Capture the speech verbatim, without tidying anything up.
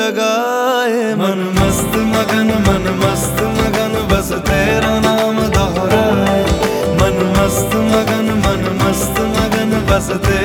लगाए। मन मस्त मगन मन मस्त मगन बस तेरा नाम दोहराए। मन मस्त मगन मन मस्त मगन बस तेरा